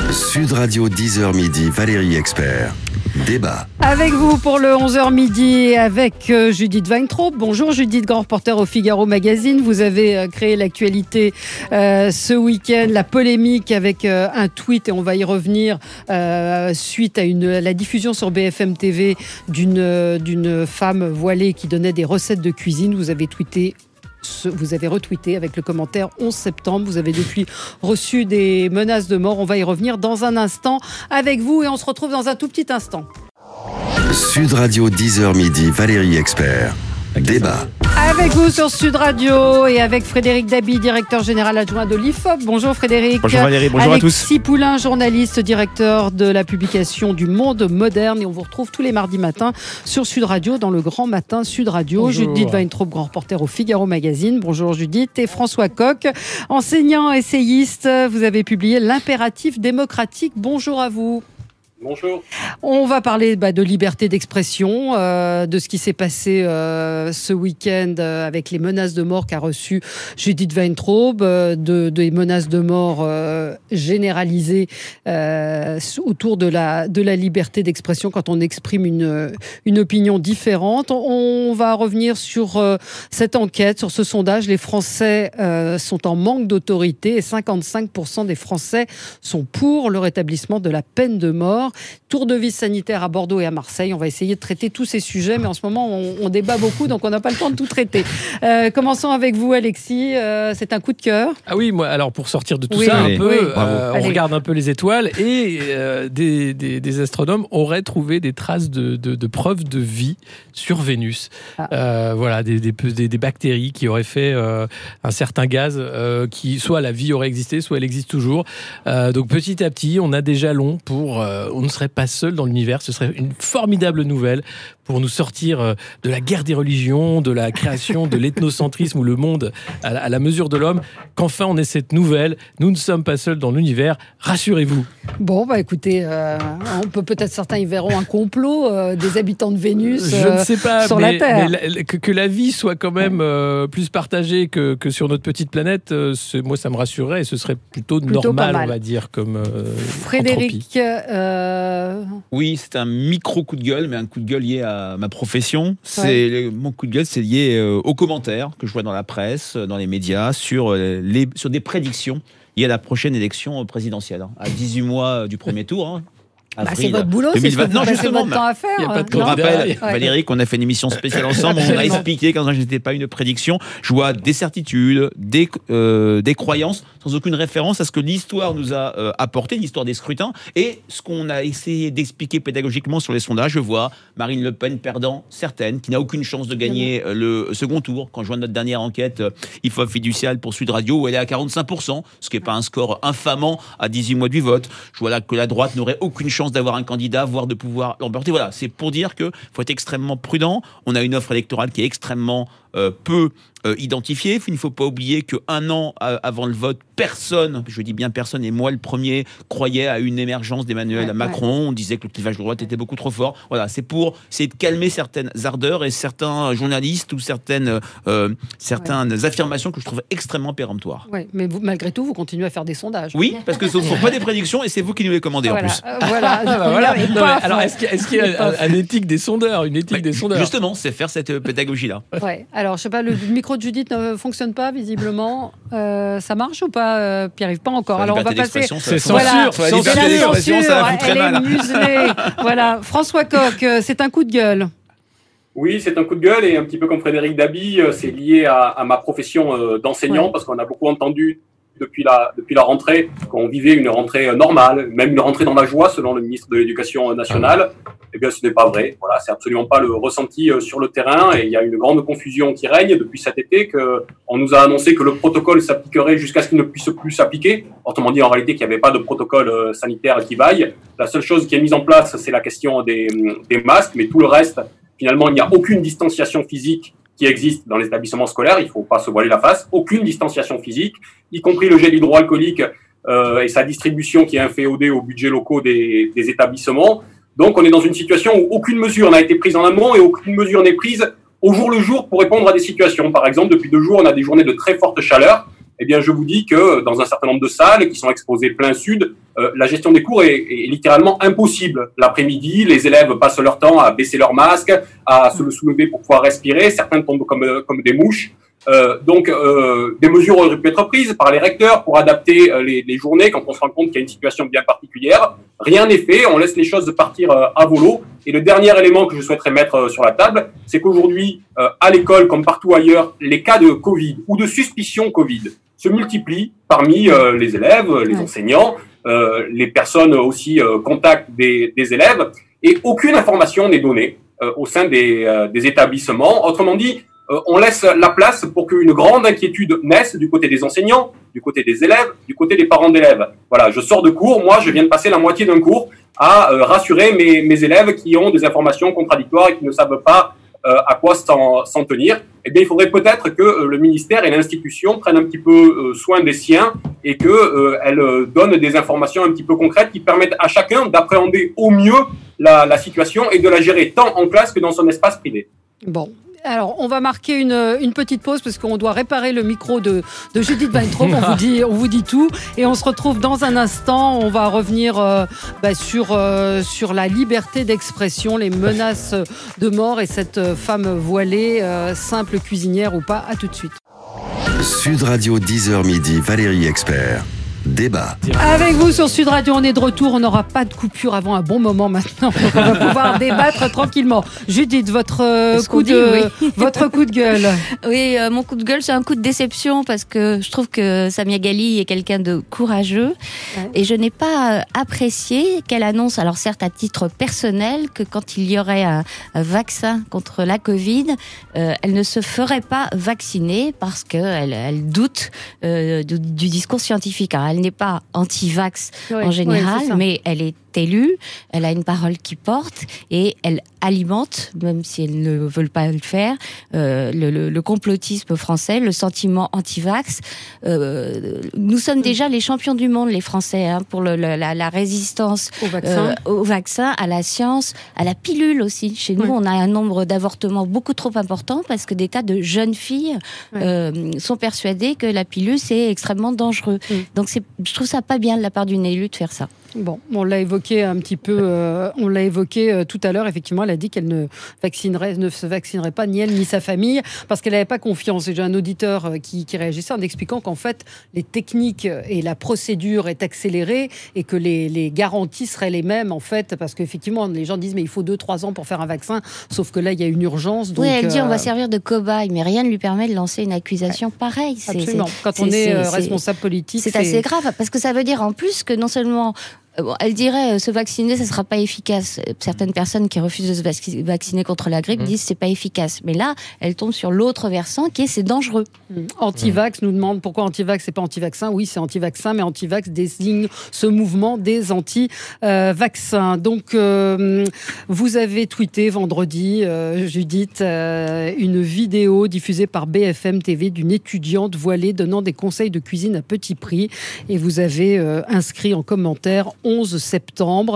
Sud Radio 10h midi, Valérie Expert. Débat. Avec vous pour le 11h midi avec Judith Weintraub. Bonjour Judith, grand reporter au Figaro Magazine. Vous avez créé l'actualité ce week-end, la polémique avec un tweet, et on va y revenir, suite à la diffusion sur BFM TV d'une femme voilée qui donnait des recettes de cuisine. Vous avez retweeté avec le commentaire 11 septembre. Vous avez depuis reçu des menaces de mort. On va y revenir dans un instant avec vous et on se retrouve dans un tout petit instant. Sud Radio 10h midi, Valérie Expert. Débat. Avec vous sur Sud Radio et avec Frédéric Dabi, directeur général adjoint de l'IFOP. Bonjour Frédéric. Bonjour Valérie, bonjour à tous. Alexis Poulain, journaliste, directeur de la publication du Monde Moderne. Et on vous retrouve tous les mardis matins sur Sud Radio, dans le Grand Matin Sud Radio. Bonjour. Judith Weintraub, grand reporter au Figaro Magazine. Bonjour Judith. Et François Coq, enseignant, essayiste. Vous avez publié L'impératif démocratique. Bonjour à vous. Bonjour. On va parler de liberté d'expression, de ce qui s'est passé ce week-end avec les menaces de mort qu'a reçues Judith Weintraub, des menaces de mort généralisées autour de la liberté d'expression quand on exprime une opinion différente. On va revenir sur cette enquête, sur ce sondage. Les Français sont en manque d'autorité et 55% des Français sont pour le rétablissement de la peine de mort. Tour de vis sanitaire à Bordeaux et à Marseille. On va essayer de traiter tous ces sujets, mais en ce moment, on débat beaucoup, donc on n'a pas le temps de tout traiter. Commençons avec vous, Alexis. C'est un coup de cœur. Ah oui, moi, alors pour sortir de tout ça, on regarde un peu les étoiles et des astronomes auraient trouvé des traces de preuves de vie sur Vénus. Voilà, des bactéries qui auraient fait un certain gaz, qui soit la vie aurait existé, soit elle existe toujours. Donc petit à petit, on a des jalons pour... on ne serait pas seul dans l'univers. Ce serait une formidable nouvelle pour nous sortir de la guerre des religions, de la création de l'ethnocentrisme où le monde à la mesure de l'homme. Qu'enfin on ait cette nouvelle. Nous ne sommes pas seuls dans l'univers. Rassurez-vous. Bon, écoutez, peut-être certains y verront un complot des habitants de Vénus je ne sais pas, sur la Terre. Mais que la vie soit quand même plus partagée que sur notre petite planète, moi ça me rassurerait et ce serait plutôt normal, on va dire, comme Frédéric. Oui, c'est un micro coup de gueule, mais un coup de gueule lié à ma profession. Mon coup de gueule, c'est lié aux commentaires que je vois dans la presse, dans les médias, sur des prédictions liées à la prochaine élection présidentielle, à 18 mois du premier tour. C'est votre boulot, 2020. C'est ce que vous passez votre temps à faire. Je me rappelle, Valérie, qu'on a fait une émission spéciale ensemble. On a expliqué quand je n'étais pas une prédiction. Je vois des certitudes, des croyances, sans aucune référence à ce que l'histoire nous a apporté, l'histoire des scrutins. Et ce qu'on a essayé d'expliquer pédagogiquement sur les sondages, je vois Marine Le Pen perdant certaines, qui n'a aucune chance de gagner le second tour. Quand je vois notre dernière enquête, IFOP fiduciale pour Sud Radio, où elle est à 45%, ce qui n'est pas un score infamant à 18 mois du vote. Je vois là que la droite n'aurait aucune chance d'avoir un candidat, voire de pouvoir l'emporter. Voilà, c'est pour dire qu'il faut être extrêmement prudent. On a une offre électorale qui est extrêmement peu identifiée. Il ne faut pas oublier qu'un an avant le vote, personne, je dis bien personne, et moi le premier, croyait à une émergence d'Emmanuel Macron. On disait que le clivage de droite était beaucoup trop fort. Voilà, c'est pour essayer de calmer certaines ardeurs et certains journalistes ou certaines affirmations que je trouve extrêmement péremptoires. Mais vous, malgré tout, vous continuez à faire des sondages. Oui, parce que ce ne sont pas des prédictions et c'est vous qui nous les commandez en plus. Alors, est-ce qu'il y a une éthique des sondeurs, Justement, c'est faire cette pédagogie-là. Alors, je sais pas, le micro de Judith ne fonctionne pas, visiblement. Ça marche ou pas, Pierre-Yves? Pas encore. Alors, on va passer... C'est censure. Ça va foutre très mal. Elle est muselée. Voilà. François Coq, c'est un coup de gueule. Oui, c'est un coup de gueule et un petit peu comme Frédéric Dabi, c'est lié à ma profession d'enseignant parce qu'on a beaucoup entendu depuis la rentrée qu'on vivait une rentrée normale, même une rentrée dans la joie selon le ministre de l'Éducation nationale. Eh bien, ce n'est pas vrai. Voilà, c'est absolument pas le ressenti sur le terrain et il y a une grande confusion qui règne depuis cet été on nous a annoncé que le protocole s'appliquerait jusqu'à ce qu'il ne puisse plus s'appliquer. Autrement dit, en réalité, qu'il n'y avait pas de protocole sanitaire qui vaille. La seule chose qui est mise en place, c'est la question des masques, mais tout le reste, finalement, il n'y a aucune distanciation physique qui existe dans les établissements scolaires. Il ne faut pas se voiler la face. Aucune distanciation physique, y compris le gel hydroalcoolique et sa distribution qui est inféodée aux budgets locaux des établissements. Donc, on est dans une situation où aucune mesure n'a été prise en amont et aucune mesure n'est prise au jour le jour pour répondre à des situations. Par exemple, depuis 2 jours, on a des journées de très forte chaleur eh bien, je vous dis que dans un certain nombre de salles qui sont exposées plein sud, la gestion des cours est littéralement impossible. L'après-midi, les élèves passent leur temps à baisser leur masque, à se le soulever pour pouvoir respirer. Certains tombent comme des mouches. Donc, des mesures auraient pu être prises par les recteurs pour adapter les journées quand on se rend compte qu'il y a une situation bien particulière. Rien n'est fait, on laisse les choses partir à volo. Et le dernier élément que je souhaiterais mettre sur la table, c'est qu'aujourd'hui, à l'école, comme partout ailleurs, les cas de Covid ou de suspicion Covid se multiplient parmi les élèves, les enseignants, les personnes aussi contact des élèves, et aucune information n'est donnée au sein des établissements. Autrement dit, on laisse la place pour qu'une grande inquiétude naisse du côté des enseignants, du côté des élèves, du côté des parents d'élèves. Voilà, je sors de cours, moi je viens de passer la moitié d'un cours à rassurer mes élèves qui ont des informations contradictoires et qui ne savent pas à quoi s'en tenir. Eh bien, il faudrait peut-être que le ministère et l'institution prennent un petit peu soin des siens et qu'elles donnent des informations un petit peu concrètes qui permettent à chacun d'appréhender au mieux la situation et de la gérer tant en classe que dans son espace privé. Bon. Alors, on va marquer une petite pause parce qu'on doit réparer le micro de Judith Weintraub. On vous dit tout. Et on se retrouve dans un instant. On va revenir sur la liberté d'expression, les menaces de mort et cette femme voilée, simple cuisinière ou pas. À tout de suite. Sud Radio 10h midi, Valérie Expert. Débat. Avec vous sur Sud Radio, on est de retour. On n'aura pas de coupure avant un bon moment maintenant. On va pouvoir débattre tranquillement. Judith, votre coup de gueule. Oui, mon coup de gueule, c'est un coup de déception parce que je trouve que Samia Ghali est quelqu'un de courageux et je n'ai pas apprécié qu'elle annonce, alors certes à titre personnel, que quand il y aurait un vaccin contre la Covid, elle ne se ferait pas vacciner parce qu'elle doute du discours scientifique. Alors, elle n'est pas anti-vax en général, mais elle est élue, elle a une parole qui porte et elle alimente, même si elle ne veut pas le faire, le complotisme français, le sentiment anti-vax. Nous sommes déjà les champions du monde, les Français, pour la résistance au vaccin, à la science, à la pilule aussi. Chez nous, on a un nombre d'avortements beaucoup trop important parce que des tas de jeunes filles sont persuadées que la pilule, c'est extrêmement dangereux. Donc, je trouve ça pas bien de la part d'une élue de faire ça. Bon, on l'a évoqué un petit peu, tout à l'heure. Effectivement, elle a dit qu'elle ne se vaccinerait pas ni elle ni sa famille parce qu'elle n'avait pas confiance. Et j'ai un auditeur qui réagissait en expliquant qu'en fait, les techniques et la procédure est accélérée et que les garanties seraient les mêmes en fait, parce qu'effectivement, les gens disent mais il faut 2-3 ans pour faire un vaccin, sauf que là, il y a une urgence. Donc, oui, elle dit on va servir de cobaye, mais rien ne lui permet de lancer une accusation pareille. Absolument. Quand on est responsable politique, c'est assez grave parce que ça veut dire en plus que non seulement elle dirait se vacciner, ça ne sera pas efficace. Certaines personnes qui refusent de se vacciner contre la grippe disent c'est pas efficace. Mais là, elle tombe sur l'autre versant qui est c'est dangereux. Anti-vax nous demande pourquoi anti-vax c'est pas anti-vaccin. Oui, c'est anti-vaccin, mais anti-vax désigne ce mouvement des anti-vaccins. Donc, vous avez tweeté vendredi, Judith, une vidéo diffusée par BFM TV d'une étudiante voilée donnant des conseils de cuisine à petit prix. Et vous avez inscrit en commentaire 11 septembre.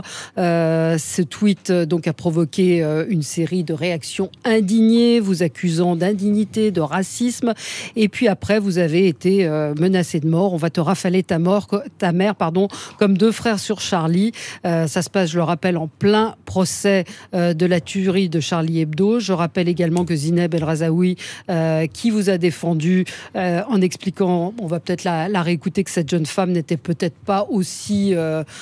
Ce tweet donc a provoqué une série de réactions indignées, vous accusant d'indignité, de racisme. Et puis après, vous avez été menacé de mort. On va te rafaler ta mère, comme deux frères sur Charlie. Ça se passe, je le rappelle, en plein procès de la tuerie de Charlie Hebdo. Je rappelle également que Zineb El Razaoui, qui vous a défendu en expliquant, on va peut-être la réécouter, que cette jeune femme n'était peut-être pas aussi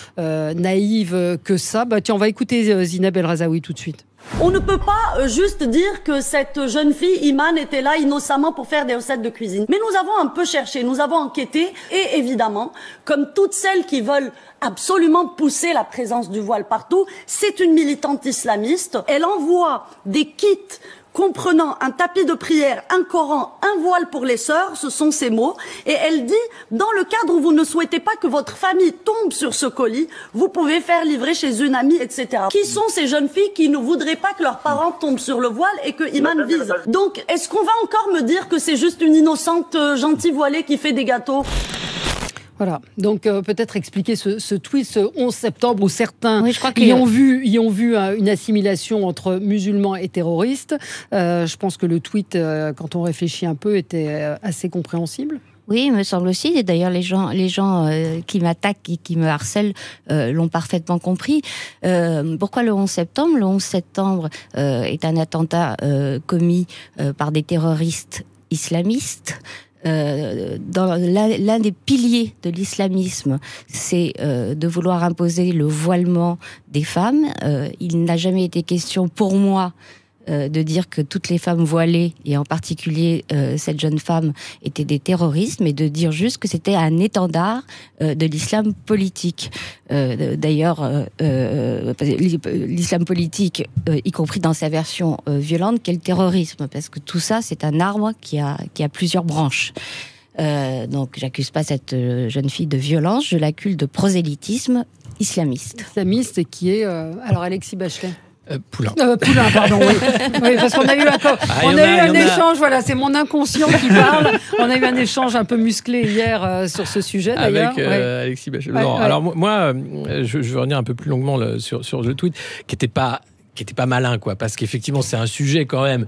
naïve que ça. Tiens, on va écouter Zineb El Razaoui tout de suite. On ne peut pas juste dire que cette jeune fille, Iman, était là innocemment pour faire des recettes de cuisine. Mais nous avons un peu cherché, nous avons enquêté et évidemment, comme toutes celles qui veulent absolument pousser la présence du voile partout, c'est une militante islamiste. Elle envoie des kits comprenant un tapis de prière, un Coran, un voile pour les sœurs, ce sont ses mots. Et elle dit, dans le cadre où vous ne souhaitez pas que votre famille tombe sur ce colis, vous pouvez faire livrer chez une amie, etc. Qui sont ces jeunes filles qui ne voudraient pas que leurs parents tombent sur le voile et que Iman vise? Donc, est-ce qu'on va encore me dire que c'est juste une innocente gentille voilée qui fait des gâteaux? Voilà, donc peut-être expliquer ce tweet, ce 11 septembre où certains y ont vu une assimilation entre musulmans et terroristes. Je pense que le tweet, quand on réfléchit un peu, était assez compréhensible. Oui, il me semble aussi. Et d'ailleurs, les gens qui m'attaquent et qui me harcèlent l'ont parfaitement compris. Pourquoi le 11 septembre ? Le 11 septembre est un attentat commis par des terroristes islamistes. L'un des piliers de l'islamisme, c'est de vouloir imposer le voilement des femmes. Il n'a jamais été question pour moi de dire que toutes les femmes voilées, et en particulier cette jeune femme, étaient des terroristes, mais de dire juste que c'était un étendard de l'islam politique. D'ailleurs, l'islam politique, y compris dans sa version violente, qu'est le terrorisme, parce que tout ça, c'est un arbre qui a plusieurs branches. Donc, j'accuse pas cette jeune fille de violence, je l'accuse de prosélytisme islamiste. Islamiste, et qui est... alors, Alexis Bachelet. Poulain. Poulain, pardon, oui. Oui, parce qu'on a eu un échange, voilà, c'est mon inconscient qui parle. On a eu un échange un peu musclé hier sur ce sujet, d'ailleurs. Avec Alexis Bachelet. Alors, moi, je vais revenir un peu plus longuement sur le tweet, qui était pas malin, quoi, parce qu'effectivement, c'est un sujet quand même.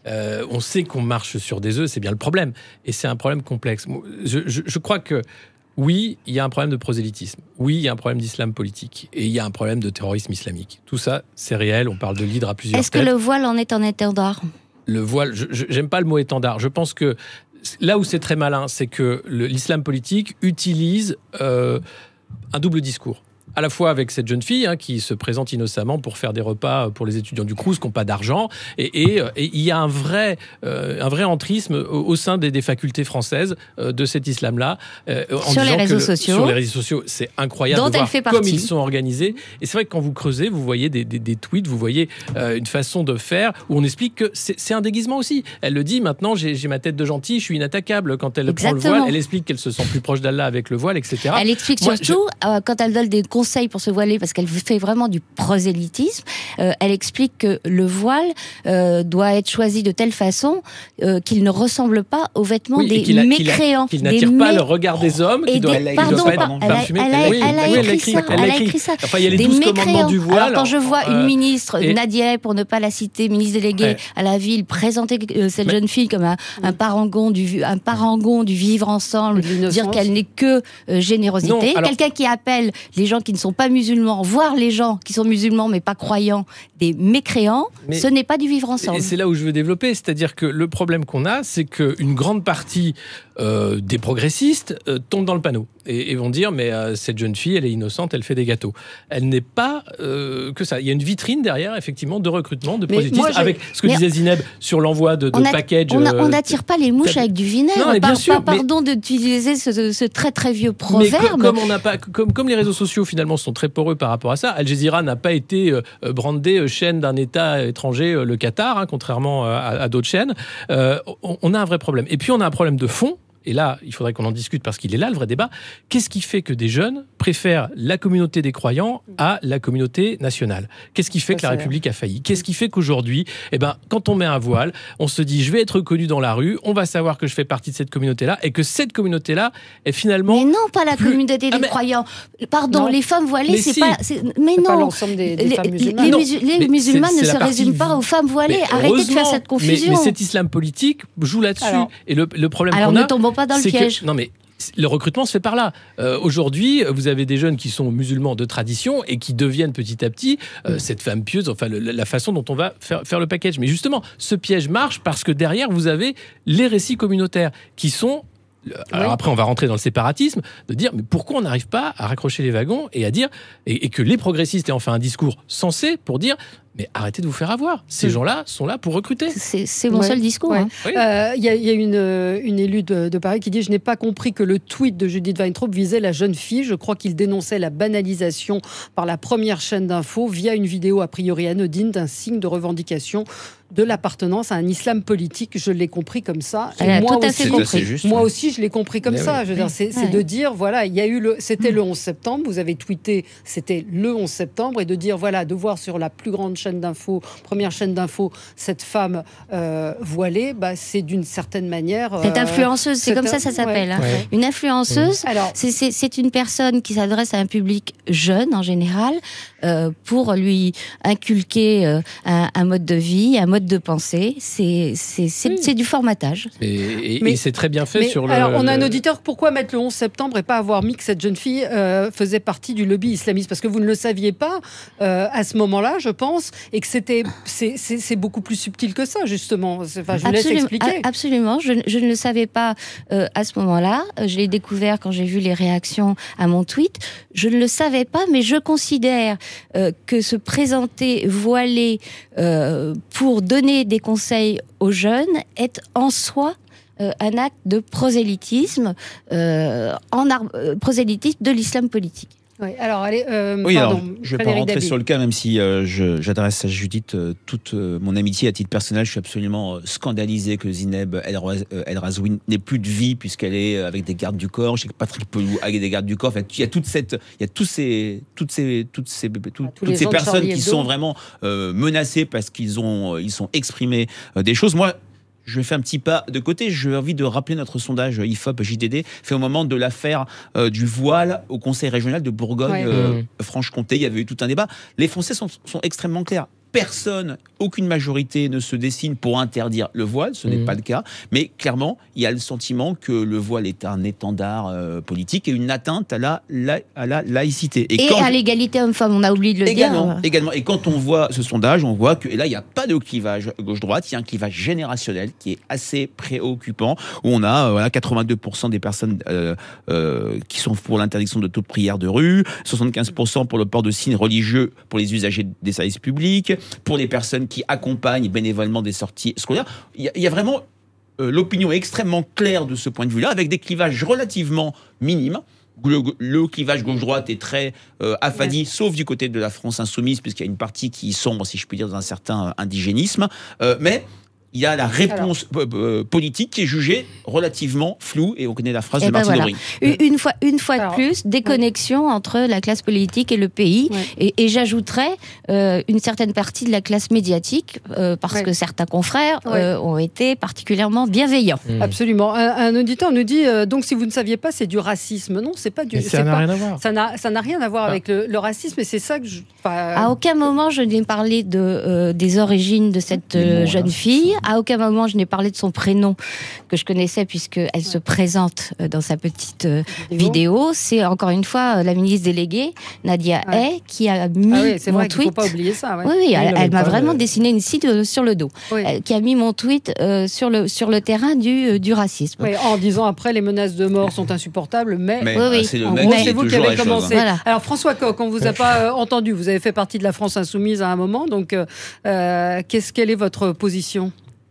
On sait qu'on marche sur des œufs, c'est bien le problème. Et c'est un problème complexe. Je crois que oui, il y a un problème de prosélytisme. Oui, il y a un problème d'islam politique. Et il y a un problème de terrorisme islamique. Tout ça, c'est réel. On parle de l'hydre à plusieurs têtes. Est-ce que le voile en est un étendard ? Le voile, j'aime pas le mot étendard. Je pense que là où c'est très malin, c'est que l'islam politique utilise un double discours. À la fois avec cette jeune fille qui se présente innocemment pour faire des repas pour les étudiants du Crous qui n'ont pas d'argent. Et il y a un vrai entrisme au sein des facultés françaises de cet islam-là. Sur les réseaux sociaux. Sur les réseaux sociaux, c'est incroyable dont de voir elle fait partie. Comme ils sont organisés. Et c'est vrai que quand vous creusez, vous voyez des tweets, vous voyez une façon de faire où on explique que c'est un déguisement aussi. Elle le dit, maintenant, j'ai ma tête de gentille, je suis inattaquable. Quand elle prend le voile, elle explique qu'elle se sent plus proche d'Allah avec le voile, etc. Elle explique surtout, quand elle donne des conseils pour se voiler, parce qu'elle fait vraiment du prosélytisme, elle explique que le voile doit être choisi de telle façon qu'il ne ressemble pas aux vêtements des mécréants. Qu'il n'attire pas le regard des hommes, qui doit pas être parfumé. Elle a écrit ça. Enfin, il y a les 12 commandements du voile. Alors, quand je vois une ministre, Nadia, pour ne pas la citer, ministre déléguée à la ville, présenter cette jeune fille comme un parangon du vivre ensemble, dire qu'elle n'est que générosité, quelqu'un qui appelle les gens qui ne sont pas musulmans, voire les gens qui sont musulmans mais pas croyants, des mécréants, ce n'est pas du vivre ensemble. Et c'est là où je veux développer, c'est-à-dire que le problème qu'on a, c'est qu'une grande partie des progressistes tombent dans le panneau et vont dire mais cette jeune fille, elle est innocente, elle fait des gâteaux. Elle n'est pas que ça. Il y a une vitrine derrière, effectivement, de recrutement, de prosélytisme, avec ce que disait Zineb sur l'envoi de package. On n'attire pas les mouches avec du vinaigre. Non, bien sûr, pardon d'utiliser ce très très vieux proverbe. Mais comme les réseaux sociaux finalement sont très poreux par rapport à ça, Al Jazeera n'a pas été brandé chaîne d'un État étranger, le Qatar, contrairement à d'autres chaînes. On a un vrai problème. Et puis on a un problème de fond. Et là, il faudrait qu'on en discute parce qu'il est là le vrai débat. Qu'est-ce qui fait que des jeunes préfèrent la communauté des croyants à la communauté nationale ? Qu'est-ce qui fait que la République a failli ? Qu'est-ce qui fait qu'aujourd'hui, quand on met un voile, on se dit je vais être reconnu dans la rue, on va savoir que je fais partie de cette communauté-là et que cette communauté-là est finalement... Mais non, pas la communauté des croyants. Pardon, les femmes voilées, c'est pas... Mais non, pas l'ensemble des femmes musulmanes. Les musulmanes ne se résument pas aux femmes voilées. Arrêtez de faire cette confusion. Mais cet islam politique joue là-dessus. Et le problème qu'on a... pas dans le piège. Non mais le recrutement se fait par là. Aujourd'hui, vous avez des jeunes qui sont musulmans de tradition et qui deviennent petit à petit cette femme pieuse, enfin la façon dont on va faire le package. Mais justement, ce piège marche parce que derrière, vous avez les récits communautaires qui sont... Alors après, on va rentrer dans le séparatisme, de dire mais pourquoi on n'arrive pas à raccrocher les wagons et à dire et que les progressistes aient enfin un discours sensé pour dire mais arrêtez de vous faire avoir. Ces gens-là sont là pour recruter. C'est mon seul discours. Ouais. Il y a une élue de Paris qui dit « Je n'ai pas compris que le tweet de Judith Weintraub visait la jeune fille. Je crois qu'il dénonçait la banalisation par la première chaîne d'infos via une vidéo a priori anodine d'un signe de revendication de l'appartenance à un islam politique. Je l'ai compris comme ça. Elle a tout à fait compris. Moi aussi, je l'ai compris comme ça. Je veux dire, c'est de dire, voilà, il y a eu c'était le 11 septembre. Vous avez tweeté, c'était le 11 septembre. Et de dire, voilà, de voir sur la plus grande chaîne d'info, cette femme voilée, c'est d'une certaine manière... Cette influenceuse, c'est comme ça s'appelle. Ouais. Ouais. Une influenceuse, c'est une personne qui s'adresse à un public jeune en général, pour lui inculquer un mode de vie, un mode de pensée. C'est du formatage. Et c'est très bien fait sur le... Alors, on a un auditeur, pourquoi mettre le 11 septembre et pas avoir mis que cette jeune fille faisait partie du lobby islamiste? Parce que vous ne le saviez pas à ce moment-là, je pense, et que c'est beaucoup plus subtil que ça, justement. Enfin, je vous laisse expliquer. Absolument, je ne le savais pas à ce moment-là. Je l'ai découvert quand j'ai vu les réactions à mon tweet. Je ne le savais pas, mais je considère que se présenter voilé pour donner des conseils aux jeunes est en soi un acte de prosélytisme, prosélytisme de l'islam politique. Oui, alors, allez, alors, je ne vais pas rentrer sur le cas, même si j'adresse à Judith toute mon amitié à titre personnel. Je suis absolument scandalisé que Zineb El Razoui n'ait plus de vie, puisqu'elle est avec des gardes du corps. Je sais que Patrick Pelou avec des gardes du corps. En fait, il y a toutes ces personnes qui sont vraiment menacées parce qu'ils sont exprimés des choses. Moi, je fais un petit pas de côté. J'ai envie de rappeler notre sondage IFOP-JDD fait au moment de l'affaire du voile au Conseil régional de Bourgogne-Franche-Comté. Il y avait eu tout un débat. Les Français sont extrêmement clairs. Personne, aucune majorité ne se dessine pour interdire le voile, ce n'est pas le cas, mais clairement, il y a le sentiment que le voile est un étendard politique et une atteinte à la laïcité. Et à l'égalité homme-femme, on a oublié de le dire. Également. Et quand on voit ce sondage, on voit que, et là, il n'y a pas de clivage gauche-droite, il y a un clivage générationnel qui est assez préoccupant, où on a 82% des personnes qui sont pour l'interdiction de toute prière de rue, 75% pour le port de signes religieux pour les usagers des services publics, pour les personnes qui accompagnent bénévolement des sorties scolaires. Il y a vraiment l'opinion est extrêmement claire de ce point de vue-là, avec des clivages relativement minimes. Le clivage gauche-droite est très affadi, sauf du côté de la France insoumise, puisqu'il y a une partie qui sombre, si je puis dire, dans un certain indigénisme. Mais il y a la réponse politique qui est jugée relativement floue, et on connaît la phrase de Martine Aubry. Une fois de plus, déconnexion entre la classe politique et le pays, et j'ajouterais une certaine partie de la classe médiatique, parce que certains confrères ont été particulièrement bienveillants. Absolument. Un auditeur nous dit, donc si vous ne saviez pas, c'est du racisme. Non, c'est pas du... Ça n'a rien à voir. Ça n'a rien à voir avec le racisme, et c'est ça que À aucun moment, je n'ai parlé des origines de cette jeune fille. À aucun moment, je n'ai parlé de son prénom, que je connaissais, puisqu'elle se présente dans sa petite vidéo. C'est encore une fois la ministre déléguée, Nadia Hay, qui a mis mon tweet. Il ne faut pas oublier ça. Oui, elle m'a vraiment dessiné une cible sur le dos. Qui a mis mon tweet sur le terrain du racisme. En disant après, les menaces de mort sont insupportables, mais c'est vous qui avez commencé. Voilà. Alors, François Coq, on ne vous a pas entendu. Vous avez fait partie de la France insoumise à un moment. Donc, quelle est votre position ?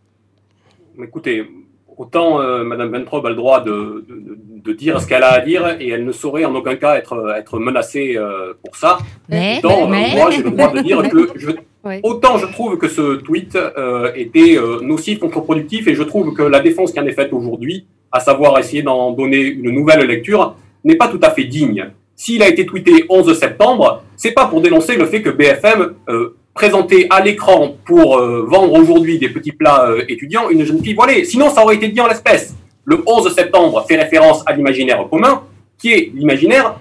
Écoutez, autant Mme Wentrob a le droit de dire ce qu'elle a à dire, et elle ne saurait en aucun cas être menacée pour ça. Autant moi j'ai le droit de dire que autant je trouve que ce tweet était nocif, contre-productif, et je trouve que la défense qui en est faite aujourd'hui, à savoir essayer d'en donner une nouvelle lecture, n'est pas tout à fait digne. S'il a été tweeté 11 septembre, c'est pas pour dénoncer le fait que BFM présentait à l'écran pour vendre aujourd'hui des petits plats étudiants une jeune fille voilée. Sinon, ça aurait été dit en l'espèce. Le 11 septembre fait référence à l'imaginaire commun, qui est l'imaginaire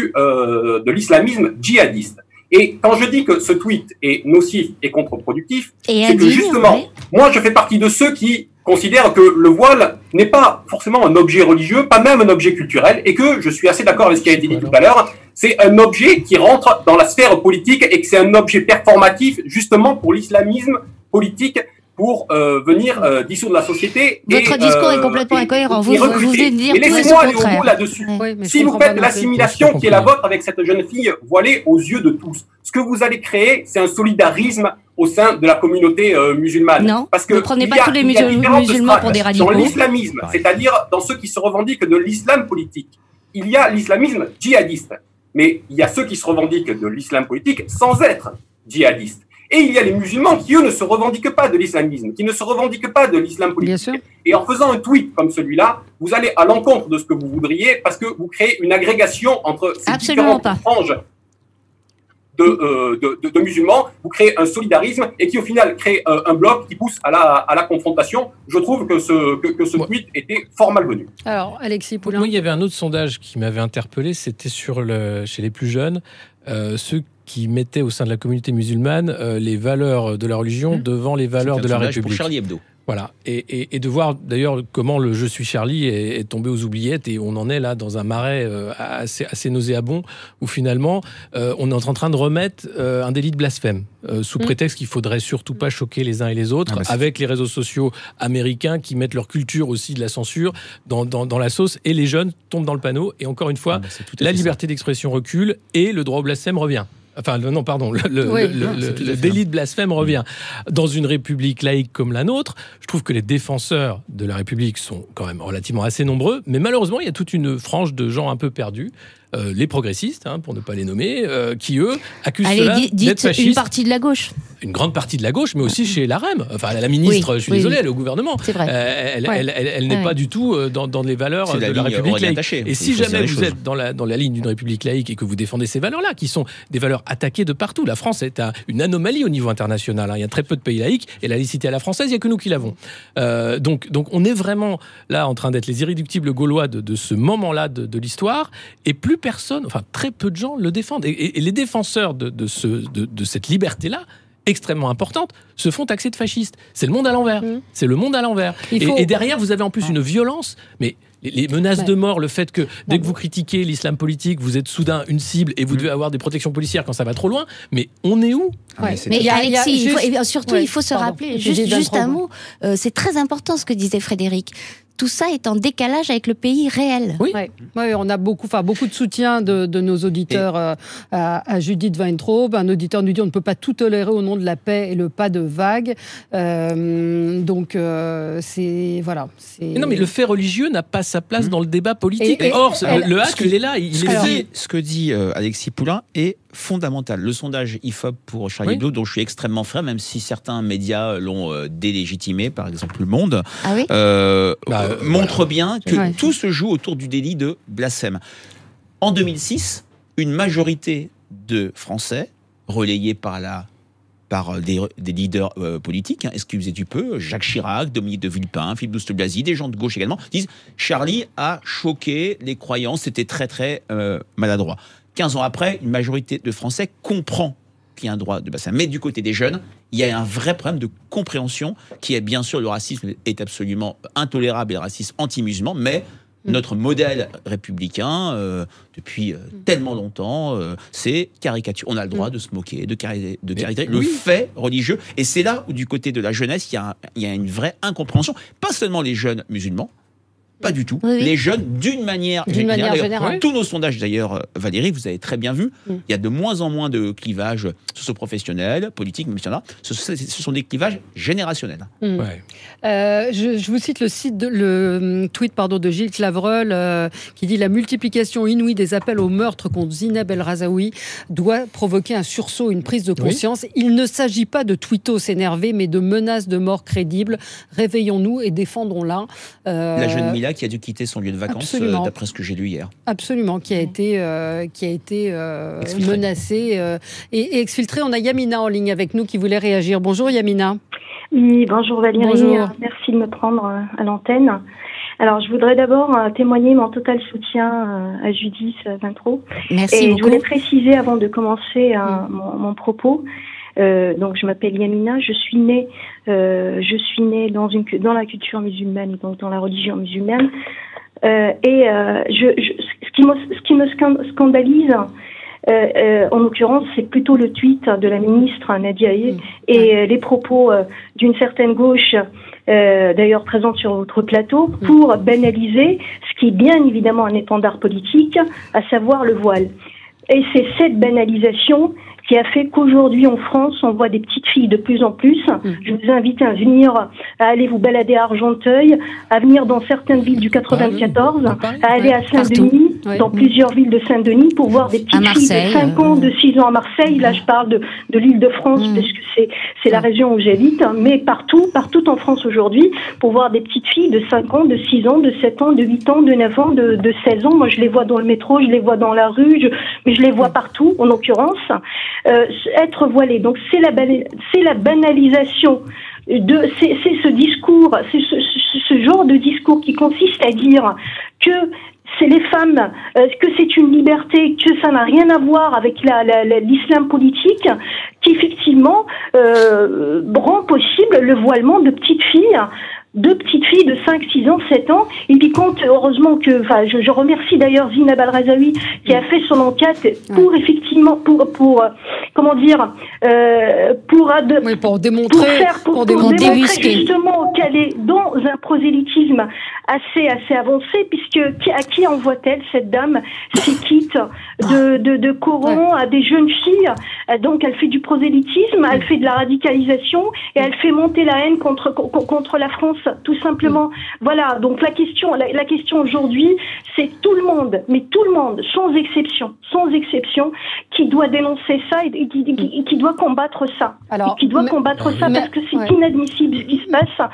de l'islamisme djihadiste. Et quand je dis que ce tweet est nocif et contre-productif, c'est que justement, moi je fais partie de ceux qui considèrent que le voile n'est pas forcément un objet religieux, pas même un objet culturel, et que je suis assez d'accord avec ce qui a été dit tout à l'heure, c'est un objet qui rentre dans la sphère politique, et que c'est un objet performatif justement pour l'islamisme politique, pour venir dissoudre la société. Votre discours est complètement incohérent. Vous venez de dire tout et son laissez-moi aller au contraire. bout là-dessus. Si vous faites l'assimilation qui est la vôtre avec cette jeune fille voilée aux yeux de tous, ce que vous allez créer, c'est un solidarisme au sein de la communauté musulmane. Non, parce que ne prenez pas tous les musulmans pour des radicaux. Dans l'islamisme, c'est-à-dire dans ceux qui se revendiquent de l'islam politique, il y a l'islamisme djihadiste. Mais il y a ceux qui se revendiquent de l'islam politique sans être djihadistes. Et il y a les musulmans qui, eux, ne se revendiquent pas de l'islamisme, qui ne se revendiquent pas de l'islam politique. Et en faisant un tweet comme celui-là, vous allez à l'encontre de ce que vous voudriez, parce que vous créez une agrégation entre ces différentes franges de musulmans, vous créez un solidarisme et qui au final crée un bloc qui pousse à la confrontation. Je trouve que ce tweet était fort malvenu. Alors, Alexis Poulain. Moi, il y avait un autre sondage qui m'avait interpellé, c'était chez les plus jeunes, ceux qui mettaient au sein de la communauté musulmane les valeurs de la religion devant les valeurs de la République. Pour Charlie Hebdo. Voilà, et de voir d'ailleurs comment le « je suis Charlie » est tombé aux oubliettes, et on en est là dans un marais assez nauséabond, où finalement on est en train de remettre un délit de blasphème, sous prétexte qu'il faudrait surtout pas choquer les uns et les autres, avec les réseaux sociaux américains qui mettent leur culture aussi de la censure dans la sauce, et les jeunes tombent dans le panneau, et encore une fois, la liberté d'expression recule, et le droit au blasphème revient. Enfin, non, pardon, le délit de blasphème revient. Dans une république laïque comme la nôtre, je trouve que les défenseurs de la République sont quand même relativement assez nombreux, mais malheureusement, il y a toute une frange de gens un peu perdus, les progressistes, pour ne pas les nommer, qui, eux, accusent cela d'être fascistes. Une partie de la gauche. Une grande partie de la gauche, mais aussi chez l'AREM. Enfin, la ministre, je suis désolé, elle est au gouvernement. C'est vrai. Elle n'est pas du tout dans les valeurs de la République laïque. Et si jamais vous êtes dans la ligne d'une République laïque et que vous défendez ces valeurs-là, qui sont des valeurs attaquées de partout, la France est une anomalie au niveau international. Il y a très peu de pays laïques, et la laïcité à la française, il n'y a que nous qui l'avons. Donc on est vraiment là en train d'être les irréductibles gaulois de ce moment-là de l'histoire, et plus personne, enfin très peu de gens le défendent. Et les défenseurs de cette liberté-là, extrêmement importante, se font taxer de fascistes. C'est le monde à l'envers. C'est le monde à l'envers. Et derrière, vous avez en plus une violence, mais les menaces de mort, le fait que dès que vous critiquez l'islam politique, vous êtes soudain une cible et vous devez avoir des protections policières quand ça va trop loin. Mais on est où ? Mais Alexis, il faut se rappeler, juste un mot, c'est très important ce que disait Frédéric. Tout ça est en décalage avec le pays réel. Oui, on a beaucoup de soutien de nos auditeurs à Judith Weintraub. Un auditeur nous dit on ne peut pas tout tolérer au nom de la paix et le pas de vague. C'est voilà. Non, mais le fait religieux n'a pas sa place dans le débat politique. Or, le hack, il est là. Ce que dit Alexis Poulain est fondamental. Le sondage IFOP pour Charlie Hebdo, dont je suis extrêmement fier, même si certains médias l'ont délégitimé, par exemple Le Monde, montre bien que tout se joue autour du délit de blasphème. En 2006, une majorité de Français, relayés par des leaders politiques, excusez du peu, Jacques Chirac, Dominique de Villepin, Philippe Douste-Blazy, des gens de gauche également, disent « Charlie a choqué les croyants, c'était très très maladroit ». 15 ans après, une majorité de Français comprend qu'il y a un droit de blasphème. Mais du côté des jeunes, il y a un vrai problème de compréhension qui est bien sûr le racisme est absolument intolérable et le racisme anti-musulman, mais notre modèle républicain, depuis tellement longtemps, c'est caricature. On a le droit de se moquer, de caricaturer le fait religieux. Et c'est là où, du côté de la jeunesse, il y a une vraie incompréhension. Pas seulement les jeunes musulmans, pas du tout. Les jeunes, d'une manière générale. Tous nos sondages, d'ailleurs, Valérie, vous avez très bien vu, il y a de moins en moins de clivages socio-professionnels, politiques, même s'il y en a. Ce sont des clivages générationnels. Je vous cite le tweet de Gilles Clavreul qui dit « La multiplication inouïe des appels au meurtre contre Zineb El Razaoui doit provoquer un sursaut, une prise de conscience. Il ne s'agit pas de tweetos énervés, mais de menaces de mort crédibles. Réveillons-nous et défendons-la. » La jeune Mila qui a dû quitter son lieu de vacances, d'après ce que j'ai lu hier. Absolument, qui a été menacée et exfiltrée. On a Yamina en ligne avec nous qui voulait réagir. Bonjour Yamina. Oui, bonjour Valérie. Bonjour. Merci de me prendre à l'antenne. Alors, je voudrais d'abord témoigner mon total soutien à Judith Weintraub. Merci beaucoup. Je voulais préciser avant de commencer mon propos. Donc, je m'appelle Yamina. Je suis née dans la culture musulmane et donc dans la religion musulmane. Ce qui me scandalise, en l'occurrence, c'est plutôt le tweet de la ministre Nadia et les propos d'une certaine gauche, d'ailleurs présente sur votre plateau, pour banaliser ce qui est bien évidemment un étendard politique, à savoir le voile. Et c'est cette banalisation qui a fait qu'aujourd'hui en France, on voit des petites filles de plus en plus. Je vous invite à aller vous balader à Argenteuil, à venir dans certaines villes du 94, à aller à Saint-Denis, dans plusieurs villes de Saint-Denis, pour voir des petites filles de 5 ans, de 6 ans à Marseille. Là, je parle de l'Île-de-France, parce que c'est la région où j'habite, mais partout en France aujourd'hui, pour voir des petites filles de 5 ans, de 6 ans, de 7 ans, de 8 ans, de 9 ans, de 16 ans. Moi, je les vois dans le métro, je les vois dans la rue, mais je les vois partout, en l'occurrence, être voilées. Donc, c'est la banalisation c'est ce discours, c'est ce genre de discours qui consiste à dire que c'est les femmes, que c'est une liberté, que ça n'a rien à voir avec l'islam politique, qui effectivement rend possible le voilement de petites filles de 5, 6 ans, 7 ans, et puis heureusement que, je remercie d'ailleurs Zineb Al-Razaoui qui a fait son enquête pour effectivement, pour démontrer justement qu'elle est dans un prosélytisme assez avancé, puisque à qui envoie-t-elle cette dame ces kits de Coran à des jeunes filles? Donc elle fait du prosélytisme, elle fait de la radicalisation et elle fait monter la haine contre la France, tout simplement. Voilà, donc la question aujourd'hui, c'est tout le monde, sans exception, qui doit dénoncer ça et qui doit combattre ça. Parce que c'est inadmissible ce qui se passe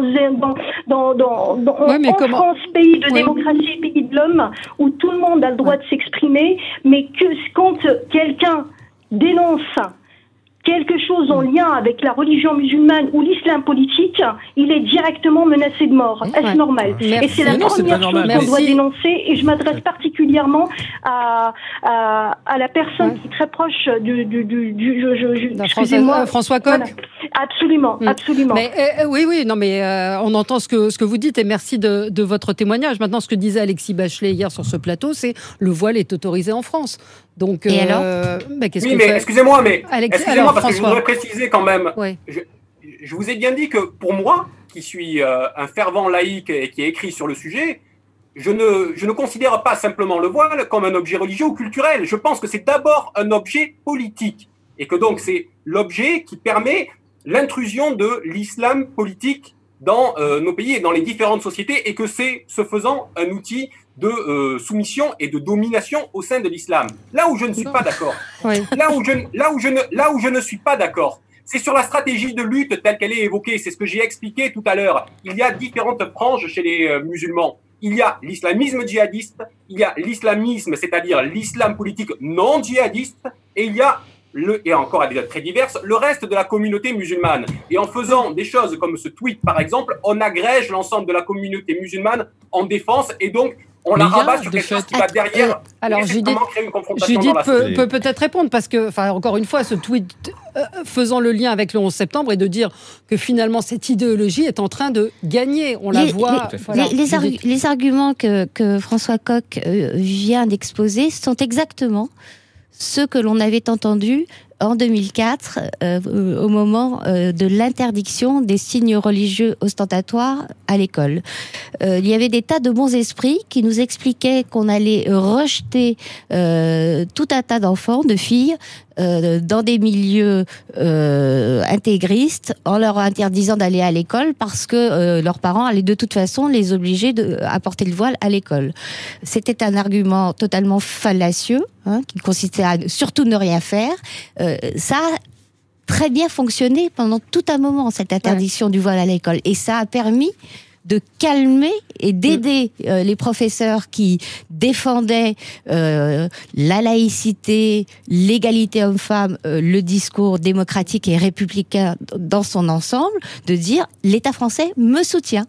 en France, pays de démocratie, pays de l'homme, où tout le monde a le droit de s'exprimer, mais que quand quelqu'un dénonce quelque chose en lien avec la religion musulmane ou l'islam politique, il est directement menacé de mort. Est-ce normal? Et c'est la première chose qu'on doit dénoncer, et je m'adresse particulièrement à la personne qui est très proche excusez-moi, François Coq. Voilà. Absolument. Mais, on entend ce que vous dites, et merci de votre témoignage. Maintenant, ce que disait Alexis Bachelet hier sur ce plateau, c'est le voile est autorisé en France. Donc, et alors excusez-moi, parce que je voudrais préciser quand même. Oui. Je vous ai bien dit que pour moi, qui suis un fervent laïc et qui ai écrit sur le sujet, je ne considère pas simplement le voile comme un objet religieux ou culturel. Je pense que c'est d'abord un objet politique, et que donc c'est l'objet qui permet l'intrusion de l'islam politique dans nos pays et dans les différentes sociétés, et que c'est, ce faisant, un outil de soumission et de domination au sein de l'islam. Là où je ne suis pas d'accord, là où je ne suis pas d'accord, c'est sur la stratégie de lutte telle qu'elle est évoquée. C'est ce que j'ai expliqué tout à l'heure. Il y a différentes franges chez les musulmans. Il y a l'islamisme djihadiste, il y a l'islamisme, c'est-à-dire l'islam politique non djihadiste, et il y a et encore à des dates très diverses, le reste de la communauté musulmane. Et en faisant des choses comme ce tweet, par exemple, on agrège l'ensemble de la communauté musulmane en défense, et donc on la rabat sur quelque chose qui va derrière. Alors Judith peut peut-être répondre, parce que, encore une fois, ce tweet faisant le lien avec le 11 septembre, et de dire que finalement cette idéologie est en train de gagner. On la voit. Les arguments que François Coq vient d'exposer sont exactement ceux que l'on avait entendus en 2004, au moment de l'interdiction des signes religieux ostentatoires à l'école. Il y avait des tas de bons esprits qui nous expliquaient qu'on allait rejeter tout un tas d'enfants, de filles, dans des milieux intégristes, en leur interdisant d'aller à l'école parce que leurs parents allaient de toute façon les obliger à porter le voile à l'école. C'était un argument totalement fallacieux, qui consistait à surtout ne rien faire. Ça a très bien fonctionné pendant tout un moment, cette interdiction du voile à l'école. Et ça a permis de calmer et d'aider les professeurs qui défendaient la laïcité, l'égalité homme-femme, le discours démocratique et républicain dans son ensemble, de dire l'État français me soutient.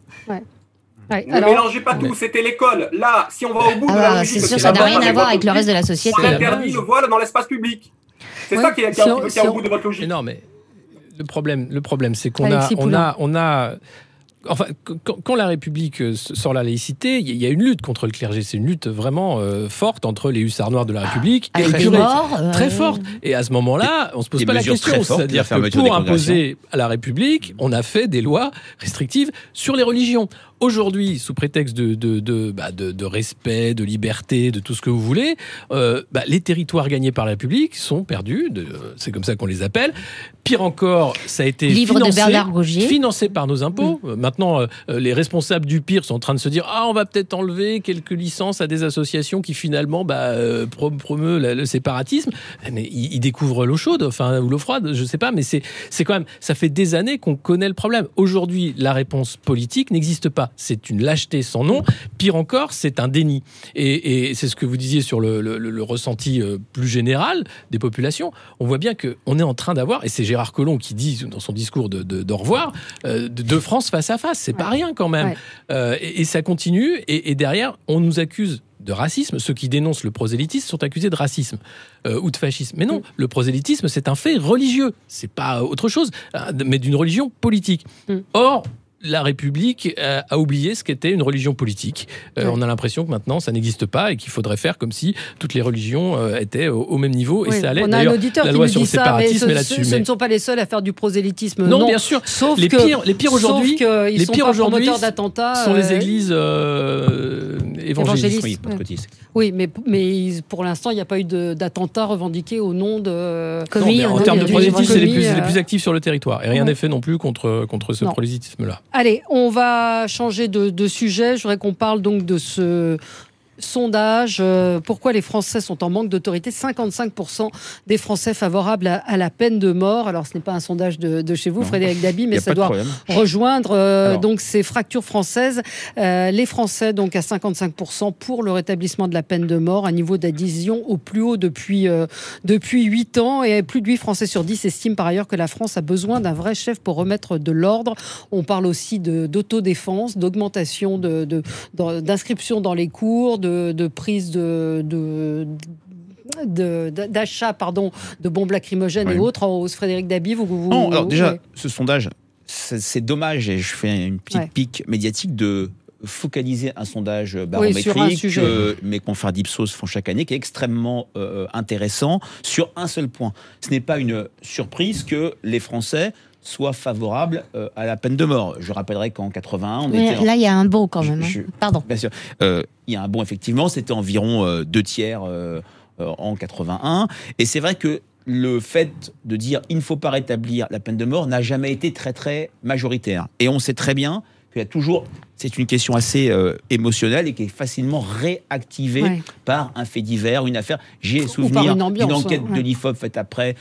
Ne mélangez pas tout, c'était l'école. Là, si on va au bout de la logique, c'est sûr, ça n'a rien à voir avec le reste de la société. On interdit le voile dans l'espace public. C'est ça qui est au bout de votre logique. Non, mais le problème, c'est qu'on a enfin, quand la République sort la laïcité, il y a une lutte contre le clergé. C'est une lutte vraiment forte entre les hussards noirs de la République et le curé. Très forte. Et à ce moment-là, on se pose pas la question. C'est-à-dire que pour imposer à la République, on a fait des lois restrictives sur les religions. aujourd'hui, sous prétexte de respect, de liberté, de tout ce que vous voulez, les territoires gagnés par la République sont perdus, c'est comme ça qu'on les appelle. Pire encore, ça a été financé par nos impôts. Maintenant, les responsables du pire sont en train de se dire « Ah, on va peut-être enlever quelques licences à des associations qui finalement promeuvent le séparatisme. » Mais ils découvrent l'eau chaude, ou l'eau froide, je ne sais pas, mais c'est quand même... Ça fait des années qu'on connaît le problème. Aujourd'hui, la réponse politique n'existe pas. C'est une lâcheté sans nom. Pire encore, c'est un déni. Et c'est ce que vous disiez sur le ressenti plus général des populations. On voit bien qu'on est en train d'avoir, et c'est Gérard Collomb qui dit dans son discours d'au revoir, de France face à face. C'est pas rien quand même. Et ça continue. Et derrière, on nous accuse de racisme. Ceux qui dénoncent le prosélytisme sont accusés de racisme ou de fascisme. Mais non, le prosélytisme, c'est un fait religieux. C'est pas autre chose, mais d'une religion politique. Or, la République a oublié ce qu'était une religion politique. On a l'impression que maintenant, ça n'existe pas et qu'il faudrait faire comme si toutes les religions étaient au même niveau. Et ça allait. On a un auditeur qui nous dit ça, mais ce ne sont pas les seuls à faire du prosélytisme. Non, bien sûr. Sauf les pires aujourd'hui, ils sont pas promoteurs d'attentats. Sont les églises évangélistes. Oui, mais pour l'instant, il n'y a pas eu d'attentats revendiqués au nom de... En termes de prosélytisme, c'est les plus actifs sur le territoire. Et rien n'est fait non plus contre ce prosélytisme-là. Allez, on va changer de sujet. Je voudrais qu'on parle donc de ce sondage. Pourquoi les Français sont en manque d'autorité ? 55% des Français favorables à la peine de mort. Alors, ce n'est pas un sondage de chez vous, Frédéric Dabi, mais ça doit rejoindre donc ces fractures françaises. Les Français, donc, à 55% pour le rétablissement de la peine de mort, un niveau d'adhésion au plus haut depuis 8 ans. Et plus de 8 Français sur 10 estiment par ailleurs que la France a besoin d'un vrai chef pour remettre de l'ordre. On parle aussi d'autodéfense, d'augmentation d'inscription dans les cours, de prise d'achat de bombes lacrymogènes et autres en hausse. Frédéric Dabi, Non, alors déjà, ce sondage, c'est dommage, et je fais une petite pique médiatique de focaliser un sondage barométrique que mes confrères d'Ipsos font chaque année, qui est extrêmement intéressant sur un seul point. Ce n'est pas une surprise que les Français soient favorables à la peine de mort. Je rappellerai qu'en 81... Là, il y a un bond quand même. Pardon. Bien sûr. Il y a un bond, effectivement. C'était environ 2 tiers en 81. Et c'est vrai que le fait de dire « il ne faut pas rétablir la peine de mort » n'a jamais été très, très majoritaire. Et on sait très bien qu'il y a toujours... C'est une question assez émotionnelle et qui est facilement réactivée par un fait divers, une affaire. J'ai souvenir d'une enquête de l'IFOP faite après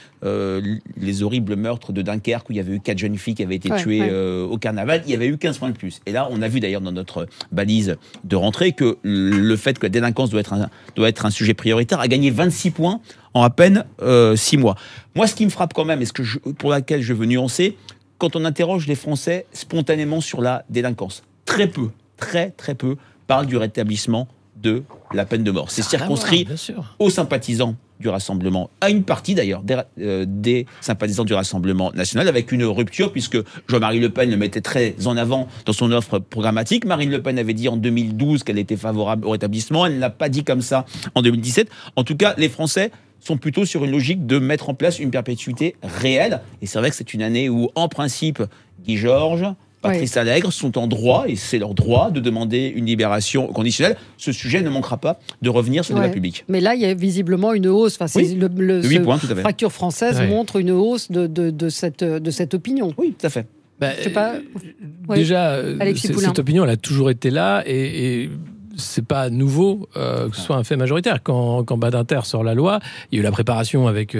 les horribles meurtres de Dunkerque, où il y avait eu 4 jeunes filles qui avaient été tuées au carnaval. Il y avait eu 15 points de plus. Et là, on a vu d'ailleurs dans notre balise de rentrée que le fait que la délinquance doit être un sujet prioritaire a gagné 26 points en à peine 6 mois. Moi, ce qui me frappe quand même, et pour laquelle je veux nuancer, quand on interroge les Français spontanément sur la délinquance, très peu parlent du rétablissement de la peine de mort. C'est circonscrit aux sympathisants du Rassemblement, à une partie d'ailleurs des sympathisants du Rassemblement national, avec une rupture, puisque Jean-Marie Le Pen le mettait très en avant dans son offre programmatique. Marine Le Pen avait dit en 2012 qu'elle était favorable au rétablissement. Elle ne l'a pas dit comme ça en 2017. En tout cas, les Français sont plutôt sur une logique de mettre en place une perpétuité réelle. Et c'est vrai que c'est une année où, en principe, Guy Georges, Patrice Allègre sont en droit, et c'est leur droit, de demander une libération conditionnelle. Ce sujet ne manquera pas de revenir sur le débat public. Mais là, il y a visiblement une hausse. Enfin, 8 points, tout à fait. Fracture française montre une hausse de cette opinion. Oui, tout à fait. Je sais pas. Déjà, cette opinion, elle a toujours été là, et c'est pas nouveau que ce soit un fait majoritaire. Quand Badinter sort la loi, il y a eu la préparation avec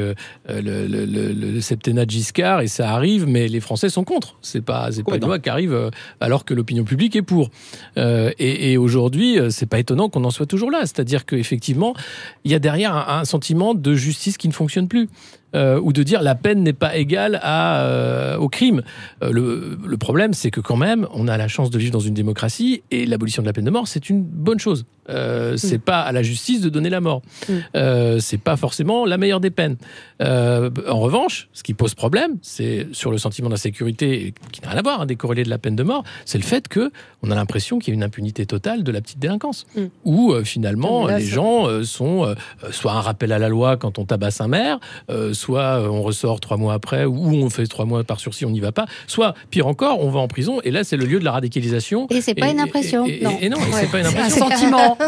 le septennat de Giscard, et ça arrive, mais les Français sont contre. C'est pas une loi qui arrive alors que l'opinion publique est pour. Et aujourd'hui, c'est pas étonnant qu'on en soit toujours là. C'est-à-dire qu'effectivement, il y a derrière un sentiment de justice qui ne fonctionne plus. Ou de dire la peine n'est pas égale au crime. Le problème, c'est que quand même, on a la chance de vivre dans une démocratie, et l'abolition de la peine de mort, c'est une bonne chose. c'est pas à la justice de donner la mort. C'est pas forcément la meilleure des peines. En revanche, ce qui pose problème, c'est sur le sentiment d'insécurité, qui n'a rien à voir, décorrélé de la peine de mort, c'est le fait qu'on a l'impression qu'il y a une impunité totale de la petite délinquance. Où finalement, les gens sont soit un rappel à la loi quand on tabasse un maire, soit on ressort 3 mois après, ou on fait 3 mois par sursis, on n'y va pas, soit pire encore, on va en prison, et là c'est le lieu de la radicalisation. Et c'est pas une impression. C'est pas une impression. C'est un sentiment.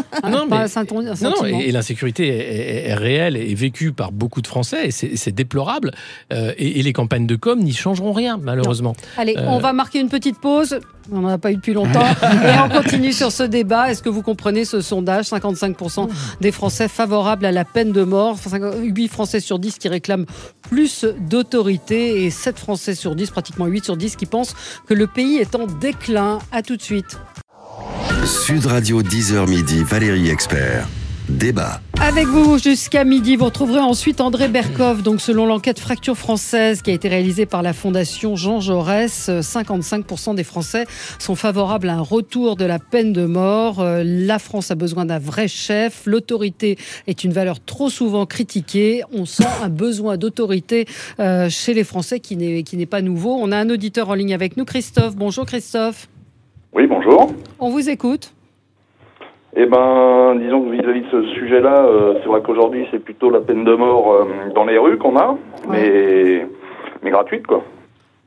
Et l'insécurité est réelle et vécue par beaucoup de Français, et c'est déplorable. Et les campagnes de com n'y changeront rien, malheureusement. Allez, on va marquer une petite pause. On n'en a pas eu depuis longtemps. Et on continue sur ce débat. Est-ce que vous comprenez ce sondage ? 55% des Français favorables à la peine de mort. 8 Français sur 10 qui réclament plus d'autorité. Et 7 Français sur 10, pratiquement 8 sur 10, qui pensent que le pays est en déclin. À tout de suite. Sud Radio 10h midi, Valérie Expert. Débat. Avec vous jusqu'à midi, vous retrouverez ensuite André Berkoff. Donc, selon l'enquête Fracture Française qui a été réalisée par la Fondation Jean Jaurès, 55% des Français sont favorables à un retour de la peine de mort. La France a besoin d'un vrai chef. L'autorité est une valeur trop souvent critiquée. On sent un besoin d'autorité chez les Français qui n'est pas nouveau. On a un auditeur en ligne avec nous, Christophe. Bonjour Christophe. Oui, bonjour. On vous écoute. Eh ben, disons que vis-à-vis de ce sujet-là, c'est vrai qu'aujourd'hui, c'est plutôt la peine de mort dans les rues qu'on a, mais gratuite, quoi. C'est-à-dire ?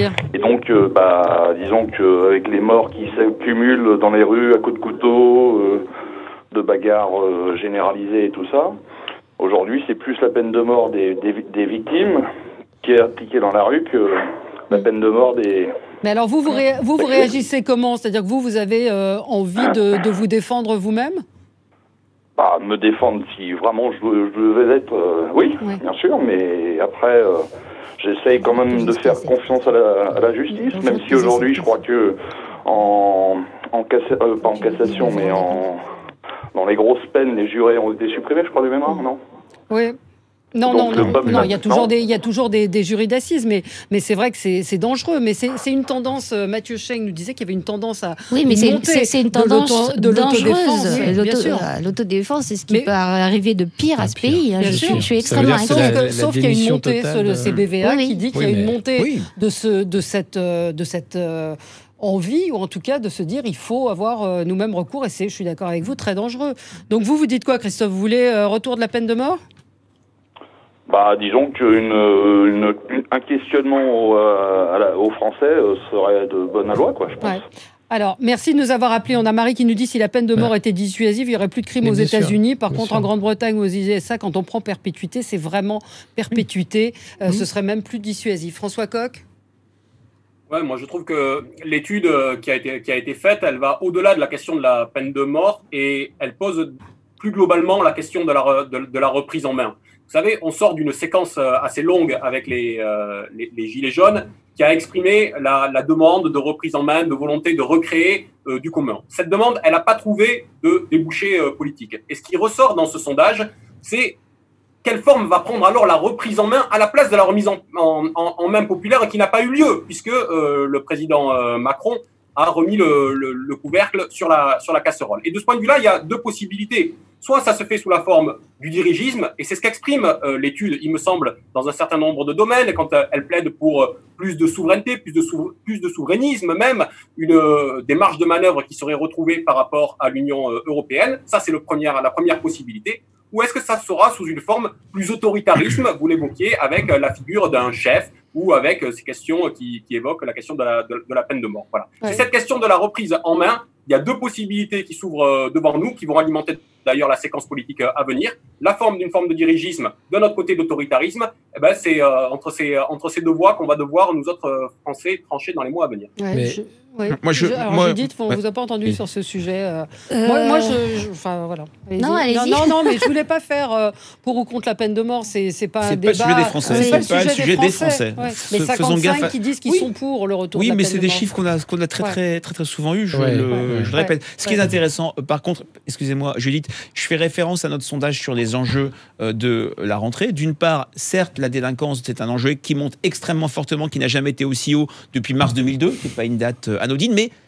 Et donc, disons qu'avec les morts qui s'accumulent dans les rues à coups de couteau, de bagarres généralisées et tout ça, aujourd'hui, c'est plus la peine de mort des victimes qui est appliquée dans la rue que la peine de mort des... Mais alors, vous réagissez comment ? C'est-à-dire que vous avez envie de vous défendre vous-même ? Me défendre, si vraiment je devais être... oui, bien sûr, mais après, j'essaye quand même de faire confiance à la justice, même si aujourd'hui, je crois que pas en cassation, mais dans les grosses peines, les jurés ont été supprimés, je crois, de mémoire, non ? Oui. Non, il y a toujours des jurys d'assises, mais c'est vrai que c'est dangereux. Mais c'est une tendance. Mathieu Cheng nous disait qu'il y avait une tendance à monter. C'est une tendance dangereuse. L'autodéfense, c'est ce qui peut arriver de pire à ce pays. Je suis extrêmement inquiète. Sauf qu'il y a une montée sur le CBVA qui dit qu'il y a une montée de cette envie, ou en tout cas de se dire il faut avoir nous-mêmes recours, et je suis d'accord avec vous, très dangereux. Donc vous dites quoi, Christophe ? Vous voulez retour de la peine de mort ? Disons qu'un questionnement aux Français serait de bonne loi, quoi, je pense. Ouais. Alors, merci de nous avoir appelés. On a Marie qui nous dit si la peine de mort était dissuasive, il n'y aurait plus de crimes aux États-Unis. Par contre, en Grande-Bretagne ou aux USA, quand on prend perpétuité, c'est vraiment perpétuité. Ce serait même plus dissuasif. François Coq ? Ouais, moi je trouve que l'étude qui a été faite, elle va au-delà de la question de la peine de mort et elle pose plus globalement la question de la reprise en main. Vous savez, on sort d'une séquence assez longue avec les Gilets jaunes qui a exprimé la demande de reprise en main, de volonté de recréer du commun. Cette demande, elle n'a pas trouvé de débouché politique. Et ce qui ressort dans ce sondage, c'est quelle forme va prendre alors la reprise en main à la place de la remise en main populaire qui n'a pas eu lieu, puisque le président Macron a remis le couvercle sur la casserole. Et de ce point de vue-là, il y a deux possibilités. Soit ça se fait sous la forme du dirigisme, et c'est ce qu'exprime l'étude, il me semble, dans un certain nombre de domaines, quand elle plaide pour plus de souveraineté, plus de souverainisme même, des marges de manœuvre qui seraient retrouvées par rapport à l'Union européenne. Ça, c'est la première possibilité. Ou est-ce que ça sera sous une forme plus autoritarisme, vous l'évoquiez, avec la figure d'un chef, ou avec ces questions qui évoquent la question de la peine de mort. Voilà. Ouais. C'est cette question de la reprise en main. Il y a deux possibilités qui s'ouvrent devant nous, qui vont alimenter d'ailleurs la séquence politique à venir. La forme d'une forme de dirigisme, de notre côté d'autoritarisme, c'est entre ces deux voies qu'on va devoir, nous autres Français, trancher dans les mois à venir. Ouais, Judith, on ne vous a pas entendu sur ce sujet. Moi, voilà. Non, allez-y. Non, mais je voulais pas faire pour ou contre la peine de mort. C'est pas un débat. C'est pas le sujet des Français. C'est pas le sujet des Français. Ouais. Mais 55 qui disent qu'ils sont pour le retour de la peine de mort. Oui, mais c'est des chiffres qu'on a très souvent eu. Je le répète. Ce qui est intéressant, par contre, excusez-moi, Judith, je fais référence à notre sondage sur les enjeux de la rentrée. D'une part, certes, la délinquance, c'est un enjeu qui monte extrêmement fortement, qui n'a jamais été aussi haut depuis mars 2002, qui n'est pas une date anodine, mais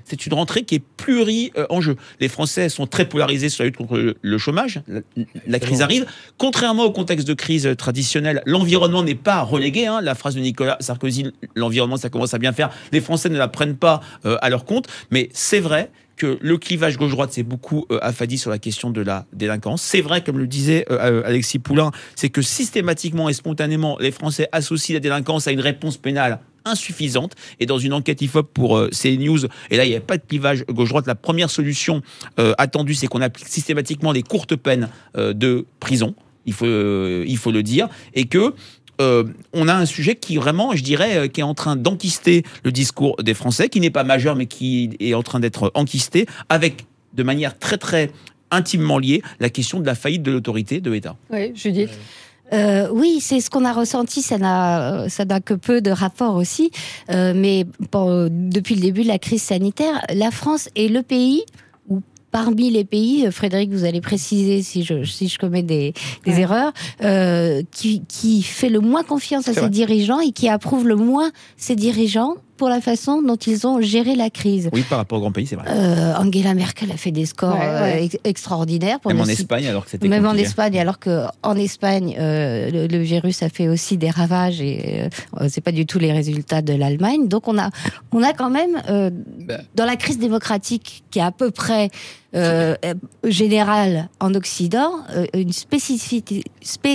c'est une rentrée qui est pluri-enjeu. Les Français sont très polarisés sur la lutte contre le chômage. La crise arrive. Contrairement au contexte de crise traditionnel, l'environnement n'est pas relégué. La phrase de Nicolas Sarkozy, l'environnement, ça commence à bien faire. Les Français ne la prennent pas à leur compte. Mais c'est vrai que le clivage gauche-droite s'est beaucoup affadi sur la question de la délinquance. C'est vrai, comme le disait Alexis Poulain, c'est que systématiquement et spontanément, les Français associent la délinquance à une réponse pénale insuffisante. Et dans une enquête IFOP pour CNews, et là, il n'y a pas de clivage gauche-droite, la première solution attendue, c'est qu'on applique systématiquement les courtes peines de prison. Il faut le dire. Et que on a un sujet qui vraiment, je dirais, qui est en train d'enquister le discours des Français, qui n'est pas majeur, mais qui est en train d'être enquisté, avec, de manière très, très intimement liée, la question de la faillite de l'autorité de l'État. Oui, Judith. Oui, c'est ce qu'on a ressenti. Ça n'a que peu de rapport aussi. Mais depuis le début de la crise sanitaire, la France est le pays où, parmi les pays, Frédéric, vous allez préciser si je commets des erreurs, qui fait le moins confiance à ses dirigeants et qui approuve le moins ses dirigeants pour la façon dont ils ont géré la crise. Oui, par rapport aux grands pays, c'est vrai. Angela Merkel a fait des scores extraordinaires. Même en Espagne, alors que c'était compliqué. Même en Espagne, alors qu'en Espagne, le virus a fait aussi des ravages et c'est pas du tout les résultats de l'Allemagne. Donc on a quand même, dans la crise démocratique qui est à peu près générale en Occident, une spécificité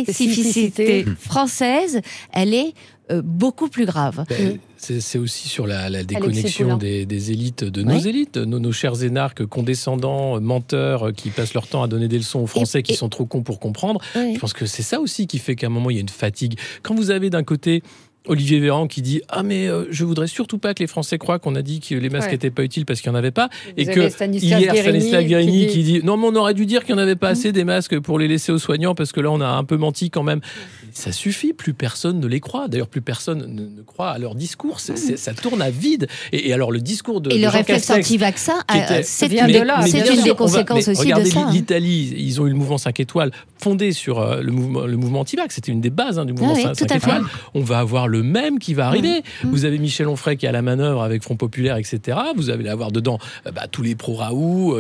française, elle est beaucoup plus grave. C'est aussi sur la déconnexion des élites, de nos élites, nos chers énarques condescendants, menteurs, qui passent leur temps à donner des leçons aux Français qui sont trop cons pour comprendre. Je pense que c'est ça aussi qui fait qu'à un moment, il y a une fatigue. Quand vous avez d'un côté Olivier Véran qui dit « Ah mais je voudrais surtout pas que les Français croient qu'on a dit que les masques n'étaient pas utiles parce qu'il n'y en avait pas. » Et que hier, Stanislas Guérini qui dit « Non mais on aurait dû dire qu'il n'y en avait pas assez des masques pour les laisser aux soignants parce que là on a un peu menti quand même. » Ça suffit, plus personne ne les croit. D'ailleurs, plus personne ne croit à leur discours. Ça tourne à vide. Et alors, le discours de le Jean réflexe Castex, anti-vaccin, c'est une des conséquences aussi de ça. Regardez l'Italie, ils ont eu le mouvement 5 étoiles fondé sur le mouvement anti-vax. C'était une des bases du mouvement 5 étoiles. On va avoir le même qui va arriver. Vous avez Michel Onfray qui est à la manœuvre avec Front Populaire, etc. Vous allez avoir dedans tous les pro-Raoult,